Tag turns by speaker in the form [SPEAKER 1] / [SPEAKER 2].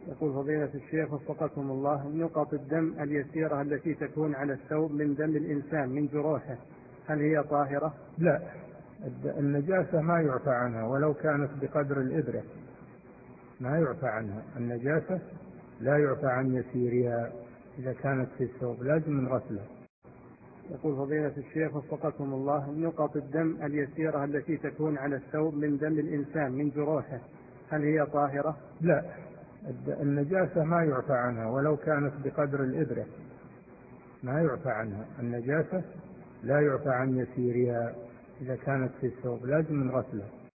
[SPEAKER 1] يقول فضيلة الشيخ وفقكم الله: نقط الدم اليسيرة التي تكون على الثوب من دم الإنسان من جروحه، هل هي طاهرة؟
[SPEAKER 2] لا، النجاسة ما يعفى عنها ولو كانت بقدر الإبرة، ما يعفى عنها. النجاسة لا يعفى عن يسيرها، إذا كانت في الثوب لازم غسلها.
[SPEAKER 1] يقول فضيلة الشيخ وفقكم الله: نقط الدم اليسيرة التي تكون على الثوب من دم الإنسان من جروحه، هل هي طاهرة؟
[SPEAKER 2] لا، النجاسة ما يعفى عنها ولو كانت بقدر الإبرة، ما يعفى عنها. النجاسة لا يعفى عن يسيرها، إذا كانت في الثوب لازم غسلها.